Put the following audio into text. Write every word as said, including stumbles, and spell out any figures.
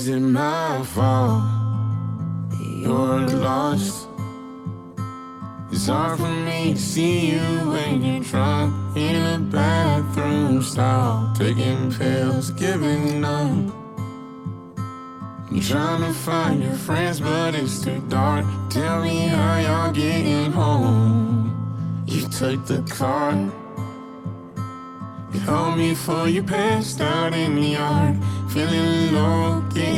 Is it my fault that you're lost? It's hard for me to see you when you're drunk in a bathroom stall, taking pills, giving up. I'm trying to find your friends, but it's too dark. Tell me how y'all getting home. You took the car. You held me before you passed out in the yard. Feeling low, getting